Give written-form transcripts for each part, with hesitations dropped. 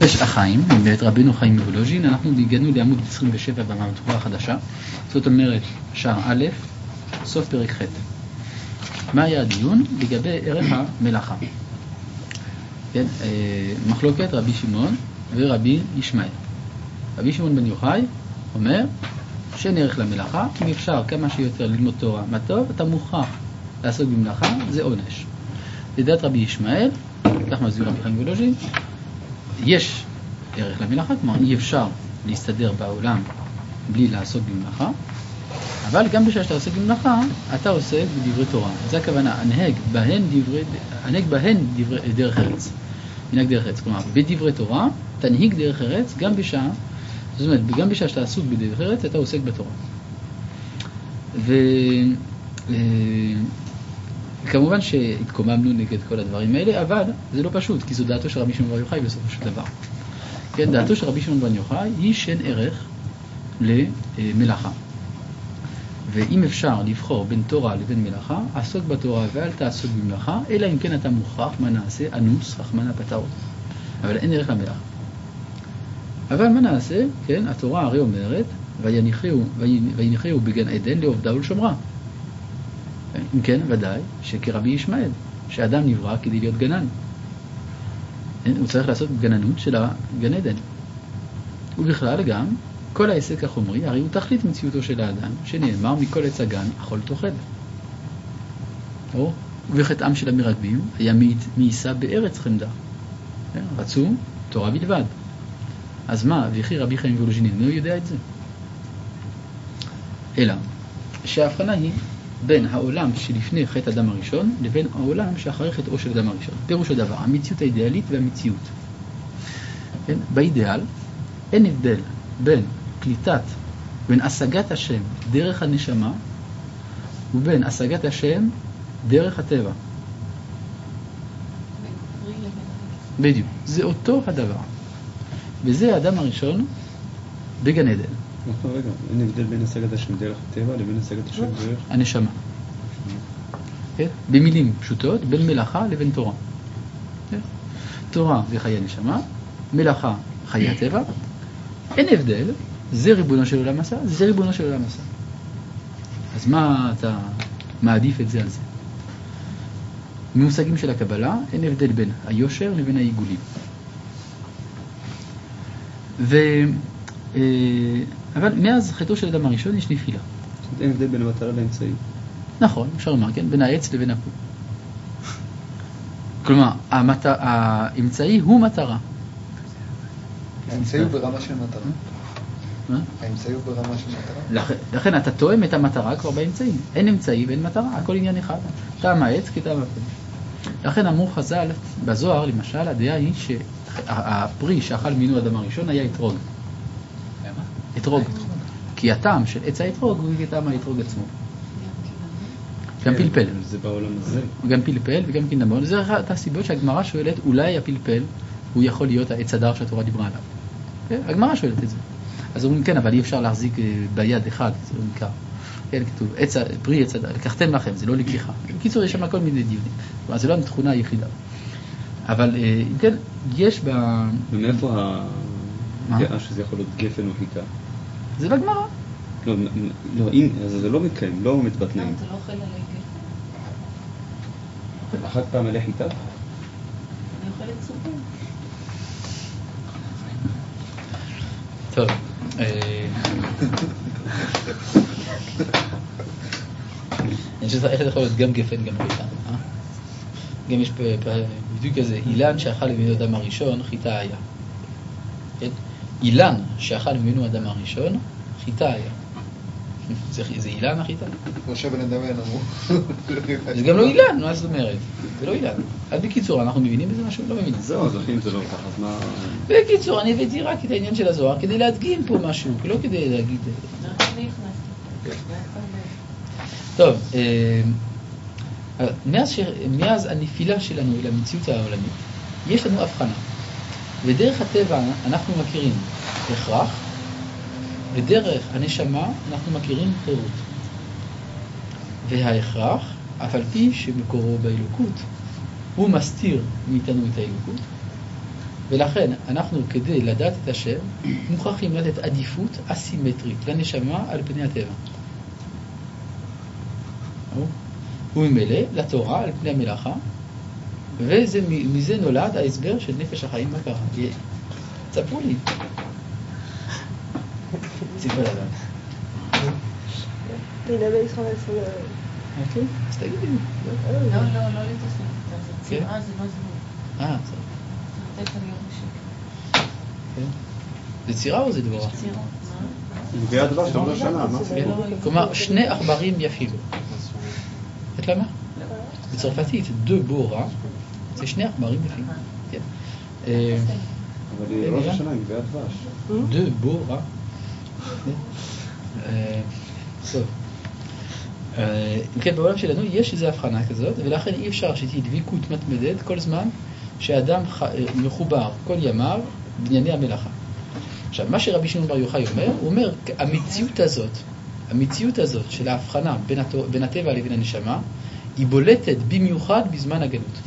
יש החיים, מבית רבינו חיים מוולוז'ין. אנחנו הגענו לעמוד 27 במהדורה החדשה, זאת אומרת שער א', סוף פרק ח'. מה היה הדיון? לגבי ערך המלאכה. כן, מחלוקת רבי שמעון ורבי ישמעאל. רבי שמעון בן יוחאי אומר שאין ערך למלאכה, אם אפשר כמה שיותר ללמוד תורה, מה טוב, אתה מוכרח לעסוק במלאכה, זה עונש. לדעת רבי ישמעאל, כך מסביר רבי חיים מוולוז'ין, יש ערך למלאכה, כלומר אי אפשר להסתדר בעולם בלי לעסוק במלאכה, אבל גם בשעה שאתה עוסק במלאכה, אתה עוסק בדברי תורה. זה הכוונה, הנהג בהן דרך ארץ. מנהג דרך ארץ, כלומר, בדברי תורה, תנהיג דרך ארץ גם בשעה, זאת אומרת, גם בשעה שאתה עסוק בדרך ארץ, אתה עוסק בתורה. וכמובן שהתקוממנו נגד כל הדברים האלה, אבל זה לא פשוט, כי זו דעתו של רבי שמעון בר יוחאי בסופו של דבר. כן, דעתו של רבי שמעון בר יוחאי היא שאין ערך למלאכה. ואם אפשר לבחור בין תורה לבין מלאכה, עסוק בתורה ואל תעסוק במלאכה, אלא אם כן אתה מוכרח, מה נעשה? אנוס, רחמנא פטרו. אבל אין ערך למלאכה. אבל מה נעשה? כן, התורה הרי אומרת, ויניחהו בגן עדן לעובדה ולשומרה. אם כן, ודאי שכרבי ישמעאל, שאדם נברא כדי להיות גנן. הוא צריך לעשות גננות של הגן עדן. ובכלל גם, כל העסק החומרי, הרי הוא תכלית מציאותו של האדם, שנאמר מכל עץ הגן, אכול תאכל. ובחטאם של המרגבים, היה מאיסה בארץ חמדה. רצו תורה בלבד. אז מה, וכי רבי חיים מוולוז'ין אינו יודע את זה? אלא, שההבחנה היא בין העולם שלפני חטא אדם הראשון, לבין העולם שאחרי חטאו של אדם הראשון. פירוש הדבר, המציאות האידיאלית והמציאות. כן? באידיאל, אין הבדל בין השגת השם דרך הנשמה, ובין השגת השם דרך הטבע. בדיוק. זה אותו הדבר. וזה האדם הראשון בגן עדן. רגע, אין הבדל בין השגת השם דרך הטבע לבין השגת השם דרך הנשמה. במילים פשוטות, בין מלאכה לבין תורה. תורה זה חיי הנשמה, מלאכה חיי הטבע. אין הבדל, זה ריבונו של עולם עשה, זה ריבונו של עולם עשה. אז מה אתה מעדיף את זה על זה? ממושגים של הקבלה, אין הבדל בין היושר לבין העיגולים. אבל מאז חטאו של אדם הראשון יש נפילה. אין הבדל בין המטרה לאמצעי. נכון, אפשר לומר, כן? בין העץ לבין הפול. כלומר, האמצעי הוא מטרה. האמצעי הוא ברמה של מטרה. מה? האמצעי הוא ברמה של מטרה. לכן אתה תואם את המטרה כבר באמצעים. אין אמצעי ואין מטרה, הכל עניין אחד. טעם העץ כטעם הפול. לכן אמרו חז"ל, בזוהר למשל, הדעה היא שהפרי שאכל ממנו האדם הראשון היה אתרוג. אתרוג. כי הטעם של עץ האתרוג הוא טעם האתרוג עצמו. גם פלפל. זה בעולם הזה. גם פלפל וגם קינמון. זה אחת הסיבות שהגמרא שואלת, אולי הפלפל הוא יכול להיות העץ הדר שהתורה דיברה עליו. הגמרא שואלת את זה. אז אומרים כן, אבל אי אפשר להחזיק ביד אחד, זה לא נקרא. כן, כתוב, פרי עץ הדר, לקחתם לכם, זה לא לקיחה. בקיצור, יש שם כל מיני דיונים. אז זה לא התכונה היחידה. אבל אם כן, יש ומאיפה הדעה שזה יכול להיות גפן או חיטה? זה בגמרא. לא, אז זה לא מתקיים, לא עומד בתנאים. אתה לא אוכל עלי גפן. אחת פעם עלי חיטה? אני אוכלת סופים. טוב. אני חושב איך יכול להיות גם גפן גם חיטה. גם יש בדיוק כזה, אילן שאכל ממנו אדם הראשון, חיטה היה. כן? אילן שאכל ממנו אדם הראשון, חיטה היה. זה אילן החיטה? כמו שבן אדמיין אמרו. זה גם לא אילן, מה זאת אומרת? זה לא אילן. אז בקיצור, אנחנו מבינים בזה משהו? לא מבינים. זהו, אז אם זה לא ככה, אז מה... בקיצור, אני הבאתי רק את העניין של הזוהר כדי להדגים פה משהו, לא כדי להגיד... טוב, מאז הנפילה שלנו אל המציאות העולמית, יש לנו הבחנה. ודרך הטבע אנחנו מכירים הכרח, ודרך הנשמה אנחנו מכירים חירות. וההכרח, אף על פי שמקורו באלוקות, הוא מסתיר מאיתנו את האלוקות, ולכן אנחנו כדי לדעת את השם מוכרחים לתת עדיפות אסימטרית לנשמה על פני הטבע. וממילא לתורה על פני המלאכה, ומזה נולד ההסבר של נפש החיים. מה קרה? תספרו לי. סיפור לדעת. להידבר ישראל סולל. אוקיי, אז תגידי. לא להתעסק. זה צירה, זה לא זמן. בסדר. לתת לי עוד בשקט. זה צירה או זה דבורה? צירה. נביאי הדבש, לא שנה, מה זה? כלומר, שני עכברים יפים. את למה? בצרפתית, דו בורה, זה שני עכברים יפים. אבל היא ראש השנה, היא נביאי הדבש. דו בורה. טוב. כן, בעולם שלנו יש איזו הבחנה כזאת, ולכן אי אפשר שתהיה דביקות מתמדת כל זמן שאדם מחובר כל ימיו בענייני המלאכה. עכשיו, מה שרבי שמעון בר יוחאי אומר, הוא אומר, המציאות הזאת של ההבחנה בין הטבע לבין הנשמה, היא בולטת במיוחד בזמן הגלות.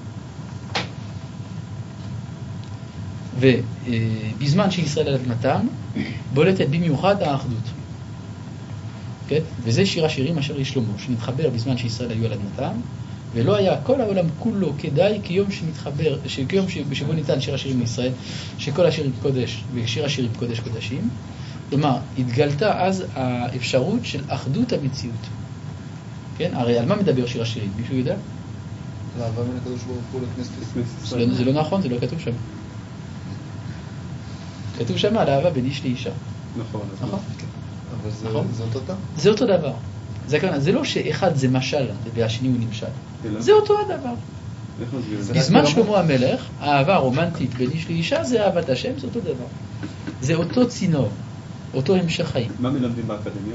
ובזמן שישראל על אדמתם, בולטת במיוחד האחדות. כן? וזה שיר השירים אשר לשלמה, שנתחבר בזמן שישראל היו על אדמתם, ולא היה כל העולם כולו כדאי כיום שבו ניתן שיר השירים לישראל, שכל השירים קודש ושיר השירים קודש קודשים. כלומר, התגלתה אז האפשרות של אחדות המציאות. כן? הרי על מה מדבר שיר השירים? מישהו יודע? לאהבה בין הקדוש ברוך הוא לכנסת ישראל. זה לא נכון, זה לא כתוב שם. כתוב שם על אהבה בין איש לאישה. נכון. אבל זה אותו דבר. זה אותו דבר. זה לא שאחד זה משל והשני הוא נמשל. זה אותו הדבר. בזמן שלמה המלך, האהבה הרומנטית בין איש לאישה זה אהבת השם, זה אותו דבר. זה אותו צינור, אותו המשך חיים. מה מלמדים באקדמיה?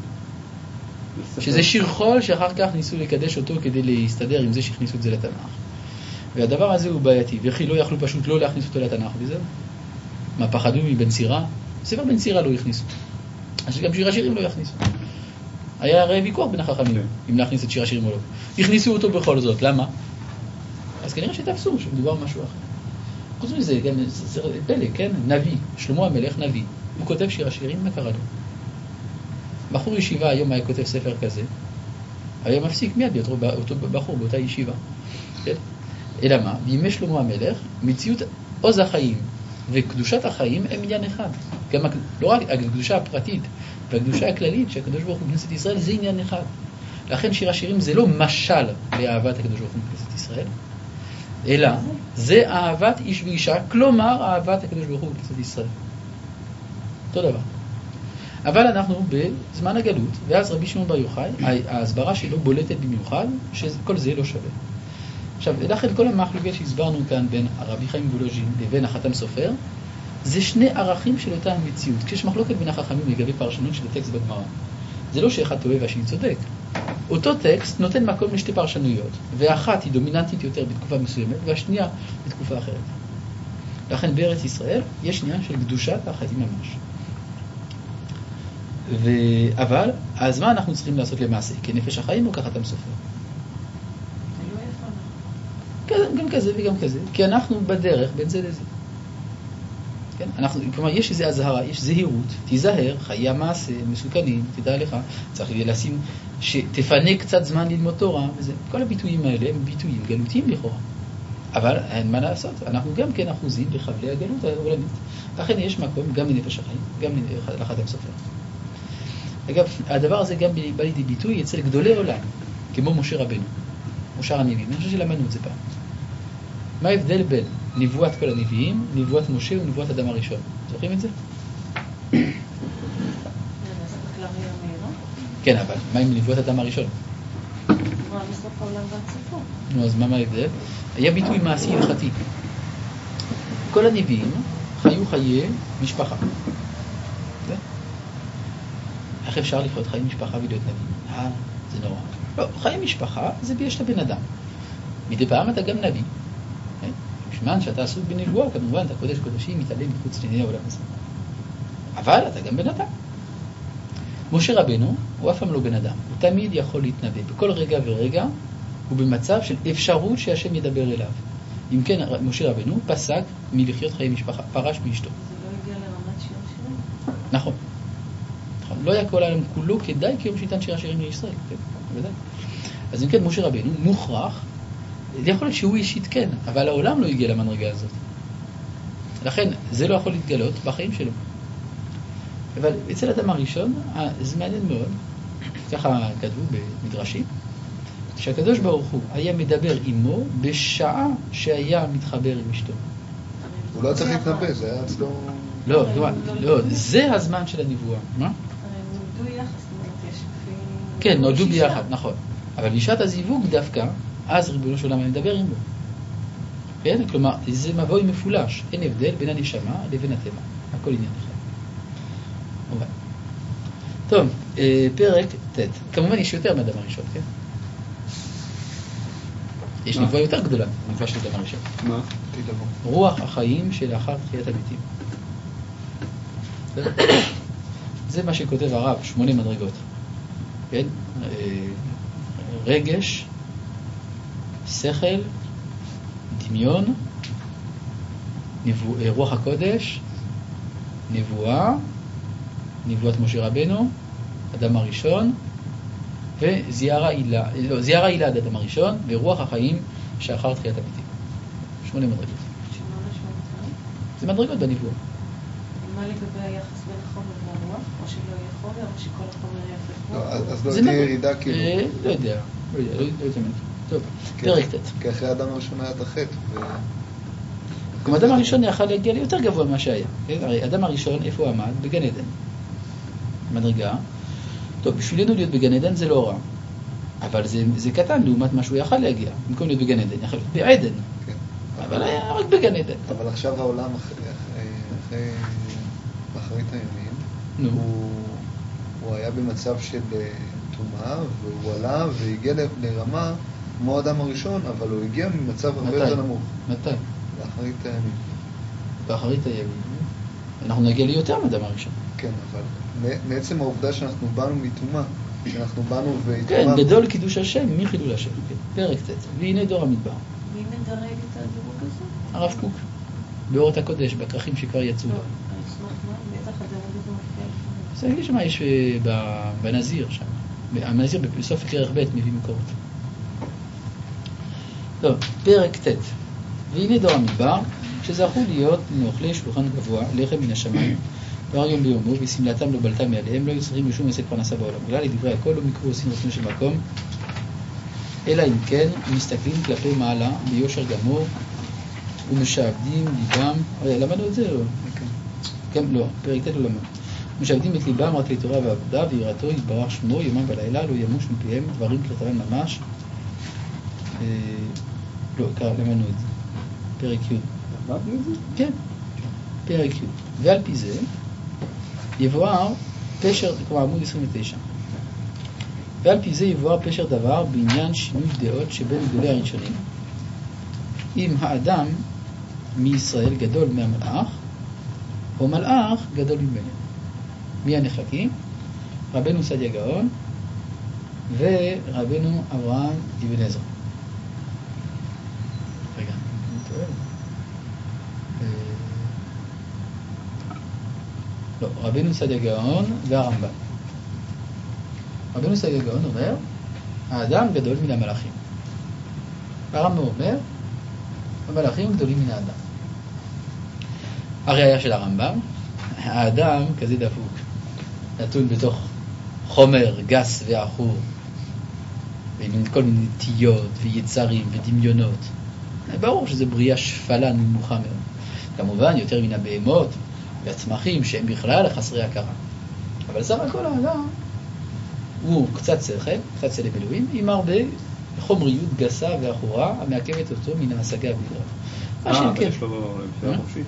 שזה שיר חול שאחר כך ניסו לקדש אותו כדי להסתדר עם זה שהכניסו את זה לתנ"ך. והדבר הזה הוא בעייתי, וכי לא יכלו פשוט לא להכניס אותו לתנ"ך וזהו. מה, פחדו מבן צירה? ספר בן צירה לא הכניסו. אז גם שיר השירים לא יכניסו. היה הרי ויכוח בין החכמים, אם להכניס את שיר השירים או לא. הכניסו אותו בכל זאת, למה? אז כנראה שתפסו שמדובר משהו אחר. חוץ מזה, גם זה פלא, כן? נביא, שלמה המלך נביא. הוא כותב שיר השירים, מה קרה לו? בחור ישיבה היום היה כותב ספר כזה, היה מפסיק מיד אותו בחור באותה ישיבה. כן? אלא מה? בימי שלמה המלך, מציאות עוז החיים וקדושת החיים הם עניין אחד. גם, לא רק הקדושה הפרטית והקדושה הכללית שהקדוש ברוך הוא בכנסת ישראל זה עניין אחד. לכן שיר השירים זה לא משל לאהבת הקדוש ברוך הוא בכנסת ישראל, אלא זה אהבת איש ואישה, כלומר אהבת הקדוש ברוך הוא בכנסת ישראל. אותו דבר. אבל אנחנו בזמן הגלות, ואז רבי שמעון בר יוחאי, ההסברה שלו בולטת במיוחד, שכל זה לא שווה. עכשיו, לכן כל המחלוקת שהסברנו כאן בין הרבי חיים מוולוז'ין לבין החתם סופר, זה שני ערכים של אותה המציאות. כשיש מחלוקת בין החכמים לגבי פרשנות של הטקסט בגמרא, זה לא שאחד טועה והשני צודק. אותו טקסט נותן מקום לשתי פרשנויות, ואחת היא דומיננטית יותר בתקופה מסוימת, והשנייה בתקופה אחרת. לכן בארץ ישראל יש עניין של קדושת החיים ממש. אבל, אז מה אנחנו צריכים לעשות למעשה? כנפש החיים או כחתם סופר? גם כזה וגם כזה, כי אנחנו בדרך בין זה לזה. כן? כלומר, יש איזו הזהרה, יש זהירות, תיזהר, חיי המעשה, מסוכנים, תדע לך, צריך לשים, שתפנה קצת זמן ללמוד תורה, וזה, כל הביטויים האלה הם ביטויים גלותיים לכאורה. אבל אין מה לעשות, אנחנו גם כן אחוזים בחבלי הגלות העולמית. לכן יש מקום גם לנפש החיים, גם לחתם סופר. אגב, הדבר הזה גם בא לידי ביטוי אצל גדולי עולם, כמו משה רבנו, משה הנביאים. אני חושב שלמדנו את זה פעם. מה ההבדל בין נבואת כל הנביאים, נבואת משה ונבואת אדם הראשון? זוכרים את זה? כן, אבל מה עם נבואת אדם הראשון? בסוף העולם והצפון. נו, אז מה ההבדל? היה ביטוי מעשי הלכתי. כל הנביאים חיו חיי משפחה. איך אפשר לחיות חיי משפחה ולהיות נביא? זה נורא. לא, חיי משפחה זה יש לבן אדם. מדי פעם אתה גם נביא. בשמן שאתה עסוק בנבואה, כמובן, אתה קודש קודשים, מתעלם מחוץ לענייני העולם הזה. אבל אתה גם בן אדם. משה רבנו הוא אף פעם לא בן אדם. הוא תמיד יכול להתנבא. בכל רגע ורגע הוא במצב של אפשרות שהשם ידבר אליו. אם כן, משה רבנו פסק מלחיות חיי משפחה, פרש מאשתו. זה לא הגיע לרמת שיר השירים? נכון. לא היה כל העולם כולו כדאי כיום שניתן שיר השירים לישראל. כן, בוודאי. אז אם כן, משה רבנו מוכרח, יכול להיות שהוא אישית כן, אבל העולם לא הגיע למדרגה הזאת. לכן, זה לא יכול להתגלות בחיים שלו. אבל אצל האדם הראשון, זה מעניין מאוד, ככה כתבו במדרשים, שהקדוש ברוך הוא היה מדבר עמו בשעה שהיה מתחבר עם אשתו. הוא לא צריך להתנבא, זה היה אצלו... לא, זה הזמן של הנבואה. מה? נולדו יחס, יש לפי... כן, נולדו ביחד, נכון. אבל בשעת הזיווג דווקא, אז ריבונו של עולם היה מדבר עמו. כן? כלומר, זה מבוי מפולש. אין הבדל בין הנשמה לבין הטבע. הכל עניין אחד. טוב, פרק ט'. כמובן יש יותר מאדם הראשון, כן? יש נבואה יותר גדולה, נבואה של אדם הראשון. מה? רוח החיים שלאחר תחיית המתים. זה מה שכותב הרב, 8 מדרגות. כן? רגש, שכל, דמיון, רוח הקודש, נבואה, נבואת משה רבנו, אדם הראשון, וזיערא עילה, לא, זיערא עילה עד אדם הראשון, ורוח החיים שאחר תחיית המתים. 8 מדרגות. זה מדרגות בנבואה. מה לגבי היחס בין החומר והרוח? או שלא יהיה חומר, או שכל החומר יהיה הפוך? אז לא תהיה ירידה כאילו. לא יודע. טוב, פרק ט'. כי אחרי האדם הראשון היה את החטא. גם האדם הראשון יכל להגיע ליותר גבוה ממה שהיה. הרי האדם הראשון, איפה הוא עמד? בגן עדן. מדרגה. טוב, בשבילנו להיות בגן עדן זה לא רע. אבל זה קטן לעומת מה שהוא יכל להגיע. במקום להיות בגן עדן, יכל להיות בעדן. אבל היה רק בגן עדן. אבל עכשיו העולם אחרית הימים, הוא היה במצב של תומעה, והוא עלה והגיע לרמה כמו האדם הראשון, אבל הוא הגיע ממצב הרבה יותר נמוך. מתי? באחרית הימים. באחרית הימים. אנחנו נגיע ליותר מאדם הראשון. כן, אבל מעצם העובדה שאנחנו באנו מתומה, שאנחנו באנו והתומה... כן, גדול קידוש השם, מי חילול השם? פרק ט'. והנה דור המדבר. מי מדרג את הדירוג הזה? הרב קוק. באורות הקודש, בכרכים שכבר יצאו. לא, אני אשמח מה, בטח הדירוג הזה מופיע. זה יש מה יש בנזיר שם. הנזיר בסוף כרך ב' מביא מקורות. טוב, פרק ט'. והנה דור המדבר, שזכו להיות מאוכלי שולחן גבוה, לחם מן השמיים, דבר יום ביומו, וסמלתם לא בלטה מעליהם, לא היו צריכים לשום עסק פרנסה בעולם. בגלל לדברי הכל, לא מקרו עושים רצון של מקום, אלא אם כן, מסתכלים כלפי מעלה, ביושר גמור, ומשעבדים ליבם, למדנו את זה או? כן, לא, פרק ט' לא למד. משעבדים את ליבם רק לתורה ועבודה, ויראתו יתברך שמו, יומם ולילה, לא ימוש מפיהם, דברים כלתרם ממש. לא, למדנו את זה. פרק י'. למדנו את זה? כן, פרק י'. ועל פי זה, יבואר פשר, כלומר עמוד 29. ועל פי זה יבואר פשר דבר בעניין שינוי דעות שבין גדולי הראשונים. אם האדם מישראל גדול מהמלאך, או מלאך גדול ממנו. מי הנחלקים? רבנו סעדיה גאון ורבנו אברהם אבן עזרא. רגע, אני טועה. לא, רבנו סעדיה גאון והרמב"ם. רבנו סעדיה גאון אומר, האדם גדול מן המלאכים. הרמב"ם אומר, המלאכים גדולים מן האדם. הראיה של הרמב"ם, האדם כזה דפוק, נתון בתוך חומר גס ועכור, ועם כל מיני נטיות ויצרים ודמיונות. ברור שזה בריאה שפלה נמוכה מאוד. כמובן יותר מן הבהמות והצמחים שהם בכלל חסרי הכרה. אבל סך הכל האדם הוא קצת שכל, קצת צלם אלוהים, עם הרבה חומריות גסה ועכורה המעכבת אותו מן ההשגה הבלעדית. אבל יש לו בחירה חופשית.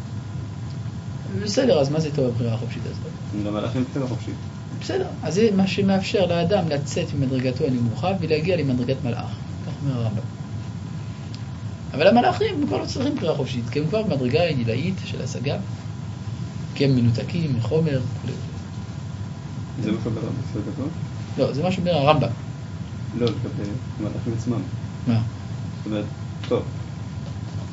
בסדר, אז מה זה טוב הבחירה החופשית הזאת? גם הלכים בחירה חופשית. בסדר, אז זה מה שמאפשר לאדם לצאת ממדרגתו הנמוכה ולהגיע למדרגת מלאך. כך אומר הרמב"ם. אבל המלאכים כבר לא צריכים בחירה חופשית, כי הם כבר במדרגה עילאית של השגה, כי הם מנותקים מחומר. זה מה שאומר בסדר? לא, זה מה שאומר הרמב"ם. לא, לגבי המלאכים עצמם. מה? זאת אומרת, טוב,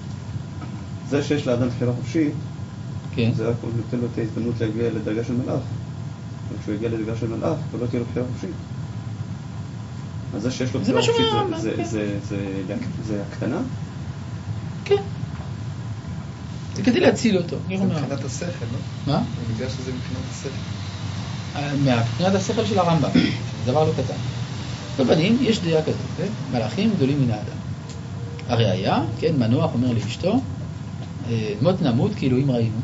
זה שיש לאדם בחירה חופשית, כן. זה רק נותן לו את ההזדמנות להגיע לדרגה של מלאך. וכשהוא יגיע לדרגה של מלאך, הוא לא תהיה לו בחירה חופשית. אז זה שיש לו בחירה חופשית, זה הקטנה? כן. זה כדי להציל אותו. זה מבחינת השכל, לא? מה? בגלל שזה מבחינת השכל. מבחינת השכל של הרמב"ם, דבר לא קטן. בבנים יש דעה כזאת, כן? מלאכים גדולים מן האדם. הראיה, כן, מנוח אומר לאשתו, מות נמות כי אלוהים ראינו.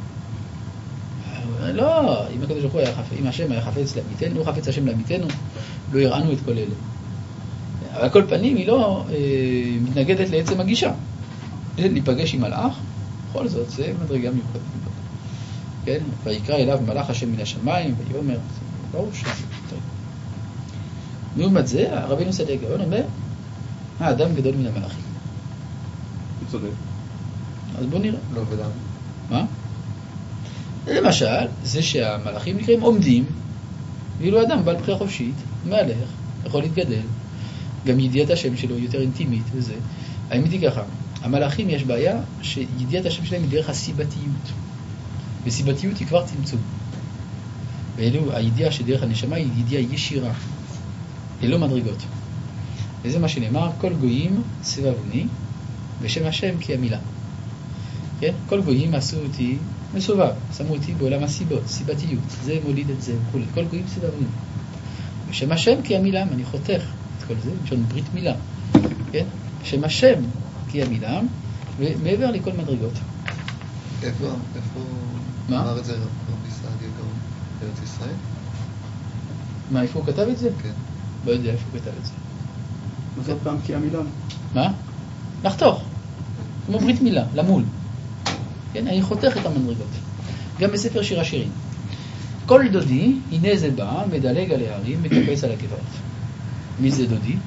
לא, אם הקדוש ברוך הוא היה חפץ, אם השם היה חפץ להמיתנו, לא חפץ השם להמיתנו, לא יראנו את כל אלה. אבל על כל פנים היא לא מתנגדת לעצם הגישה. להיפגש עם מלאך, בכל זאת זה מדרגה מיוחדת. כן? ויקרא אליו מלאך השם מן השמיים, ויאמר, ברור שזה טוב. לעומת זה, רבינו שדה גאון אומר, האדם גדול מן המלאכים. הוא צודק. אז בוא נראה. לא, ולמה? מה? למשל, זה שהמלאכים נקראים עומדים, ואילו אדם בעל בחירה חופשית, מהלך, יכול להתגדל, גם ידיעת השם שלו יותר אינטימית וזה. האמת היא ככה, המלאכים יש בעיה שידיעת השם שלהם היא דרך הסיבתיות. וסיבתיות היא כבר צמצום. ואילו הידיעה שדרך הנשמה היא ידיעה ישירה, ללא מדרגות. וזה מה שנאמר, כל גויים סבבוני, ושם השם כי המילה. כן? כל גויים עשו אותי מסובב, שמו אותי בעולם הסיבות, סיבתיות, זה מוליד את זה וכו'. כל גויים סבבוני. ושם השם כי המילה, אני חותך את כל זה, יש לנו ברית מילה. כן? שם השם כי המילה, ומעבר לכל מדרגות. איפה אמר את זה רבי סעדיה גאון בארץ ישראל? מה, איפה הוא כתב את זה? כן. לא יודע איפה הוא כתב את זה. מה זאת פעם כי המילה? מה? לחתוך. כמו ברית מילה, למול. כן, אני חותך את המדרגות. גם בספר שיר השירים. כל דודי, הנה זה בא, מדלג על הערים, מקפץ על הגבעות. מי זה דודי?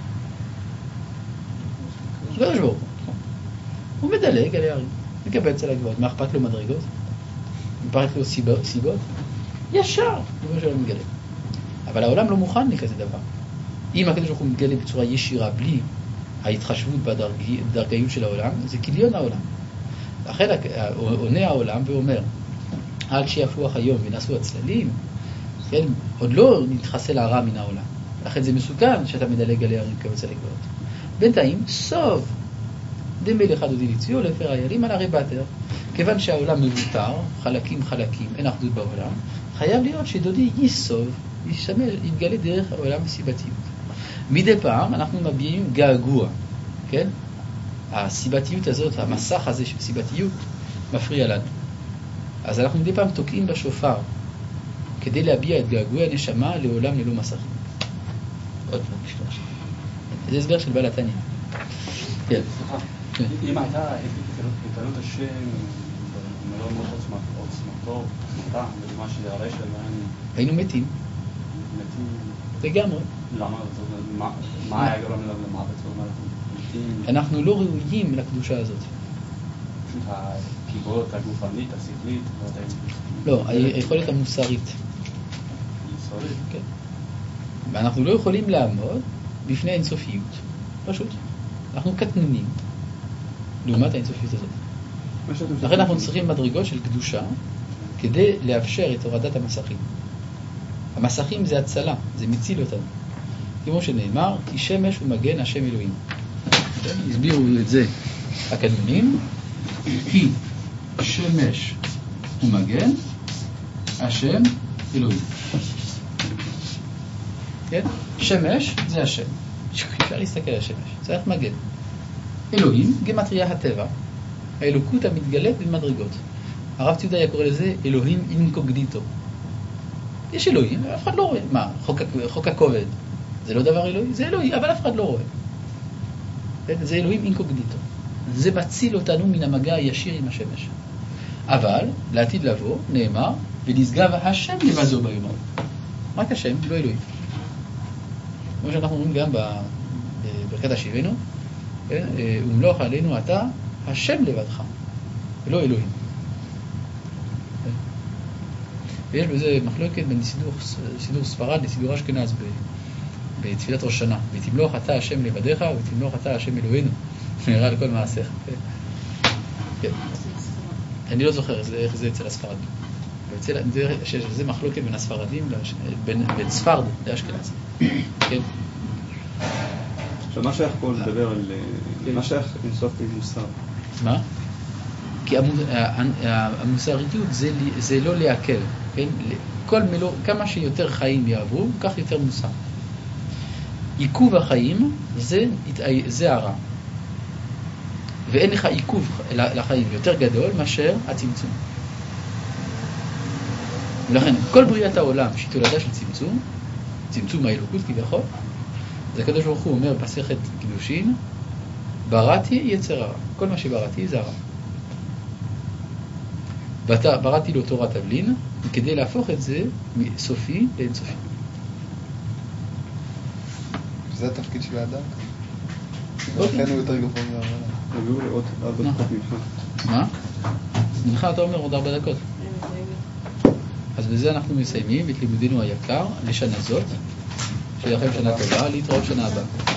הקדוש ברוך הוא. הוא מדלג על הערים, מקפץ על הגבעות. מה אכפת לו מדרגות? אכפת לו סיבות? ישר, כמו שלא מתגלה. אבל העולם לא מוכן לכזה דבר. אם הקדוש ברוך הוא מתגלה בצורה ישירה, בלי ההתחשבות בדרגיות של העולם, זה כליון העולם. לכן עונה העולם ואומר, עד שיפוח היום ונעשו הצללים, כן, עוד לא נתחסל הרע מן העולם. לכן זה מסוכן שאתה מדלג על הערים כבצע לגבעות. בינתיים, סוף דמלך דודי לציור לפר איילים על הרי באטר. כיוון שהעולם מבוטר, חלקים, אין אחדות בעולם, חייב להיות שדודי יסוב, יתגלה דרך העולם הסיבתיות. מדי פעם אנחנו מביעים געגוע, כן? הסיבתיות הזאת, המסך הזה של סיבתיות, מפריע לנו. אז אנחנו מדי פעם תוקעים בשופר, כדי להביע את געגוע הנשמה לעולם ללא מסכים. עוד פעם, משתמש. זה הסבר של בעל התניא. כן. אם הייתה התגלות השם, מלוא עוצמתו, במה שזה הרשת, היינו מתים. לגמרי. למה? מה היה גורם למוות? אנחנו לא ראויים לקדושה הזאת. פשוט הקיבולת הגופנית, השכלית, לא, היכולת המוסרית. מוסרית? כן. ואנחנו לא יכולים לעמוד בפני אינסופיות. פשוט. אנחנו קטנונים לעומת האינסופיות הזאת. לכן אנחנו צריכים מדרגות של קדושה כדי לאפשר את הורדת המסכים. המסכים זה הצלה, זה מציל אותנו. כמו שנאמר, כי שמש ומגן השם אלוהים. הסבירו את זה הקדמונים, כי שמש ומגן השם אלוהים. כן? שמש זה השם. אפשר להסתכל על השמש, צריך מגן. אלוהים, גמטריה הטבע. האלוקות המתגלית במדרגות. הרב ציודה היה קורא לזה אלוהים אינקוגניטו. יש אלוהים, אף אחד לא רואה. מה, חוק הכובד, זה לא דבר אלוהי? זה אלוהי, אבל אף אחד לא רואה. זה אלוהים אינקוגניטו. זה מציל אותנו מן המגע הישיר עם השמש. אבל, לעתיד לבוא, נאמר, ונשגב השם לבדו ביום ההוא. רק השם, לא אלוהים. כמו שאנחנו אומרים גם בברכת השיבנו, ומלוך עלינו אתה, השם לבדך, ולא אלוהים. ויש בזה מחלוקת בין סידור ספרד לסידור אשכנז בתפילת ראש שנה. ותמלוך אתה השם לבדיך, ותמלוך אתה השם אלוהינו. נראה לכל מעשיך. כן. אני לא זוכר איך זה אצל הספרדים. זה מחלוקת בין הספרדים, בין ספרד לאשכנז. כן? עכשיו, מה שייך פה לדבר על... מה שייך אינסוף במוסר? מה? כי המוסריות זה לא להקל, כן? כמה שיותר חיים יעברו, כך יותר מוסר. עיכוב החיים זה הרע. ואין לך עיכוב לחיים יותר גדול מאשר הצמצום. ולכן, כל בריאת העולם שהיא תולדה של צמצום האלוקות כביכול, זה הקדוש ברוך הוא אומר במסכת קידושין, בראתי יצר הרע. כל מה שבראתי זה הרע. בראתי לו תורת תבלין, כדי להפוך את זה מסופי לאינסופי. זה התפקיד של האדם. ולכן הוא יותר גבוה מהעולם. הביאו לי עוד 4 דקות ממך. מה? ממך אתה אומר עוד 4 דקות. אז בזה אנחנו מסיימים את לימודינו היקר לשנה זאת. שיהיה לכם שנה טובה, להתראות שנה הבאה.